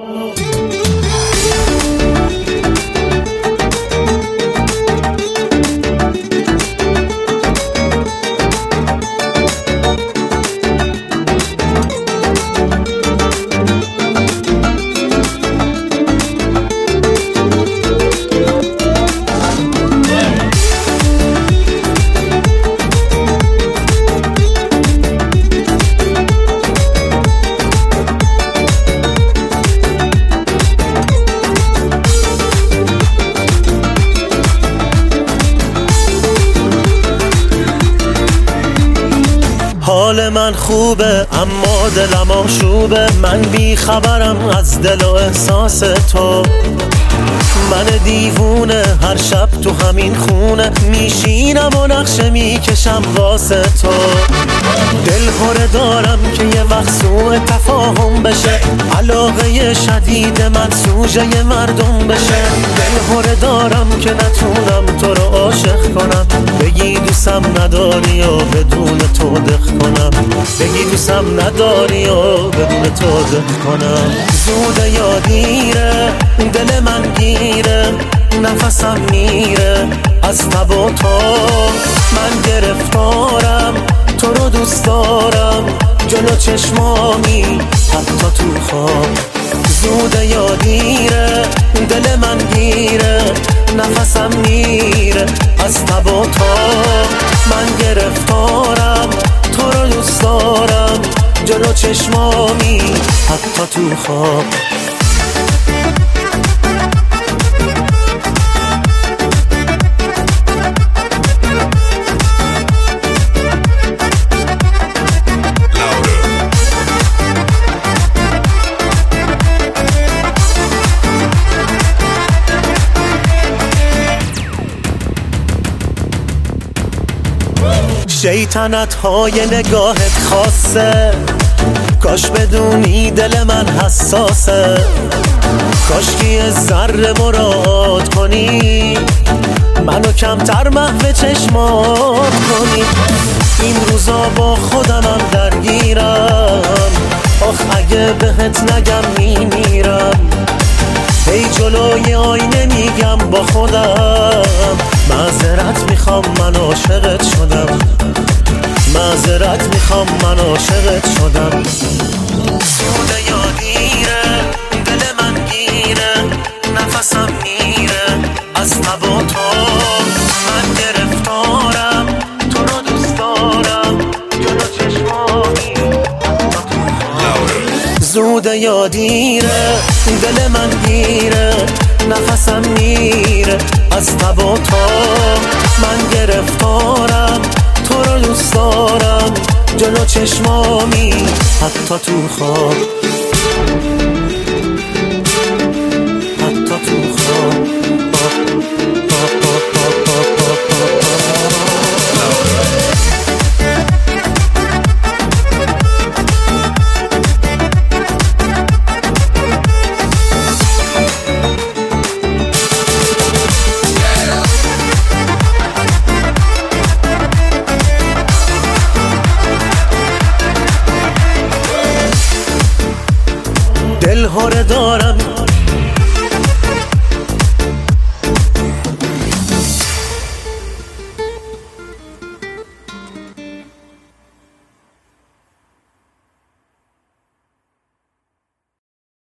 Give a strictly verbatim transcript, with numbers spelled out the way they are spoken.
حال من خوبه اما دلم آشوبه، من بی خبرم از دل و احساس تو. من دیوونه هر شب تو همین خونه میشینم و نقشه میکشم واسه تو. دل هره دارم که یه وقت سوء تفاهم بشه، علاقه شدید من سوژه مردم بشه. دل هره دارم که نتونم تو رو عاشق کنم، بگی دوستم نداری و بدون تو دق کنم، بگی دوستم نداری و بدون تو دق کنم. زوده یا دیره دل من گیره، نفسم میره از تب و تو. من گرفتارم تو رو دوست دارم، جلو چشمامی حتی تو خواب. زوده یا دیره دل من گیره، نفسم میره از تب و تو. من گرفتارم تو رو دوست دارم، جلو چشمامی حتی تو خواب. شیطنت های نگاهت خاصه، کاش بدونی دل من حساسه. کاش که یه ذره مراعات کنی، منو کمتر محو چشمات کنی. این روزا با خودمم درگیرم، آخ اگه بهت نگم میمیرم. هی جلوی آینه میگم با خودم، معذرت میخوام من عاشقت شدم، معذرت میخوام من عاشقت شدم. سوده یا دیره دل من گیره، نفسم میره از تب و تو. من گرفتارم تو رو دوست دارم، جلو چشمانی زوده یا دیره دل من گیره، نفسم میره از تب و تو. من گرفتارم تو رو دوست دارم، جلو چشمامی حتی تو خواب، حتی تو خواب. دل هره دارم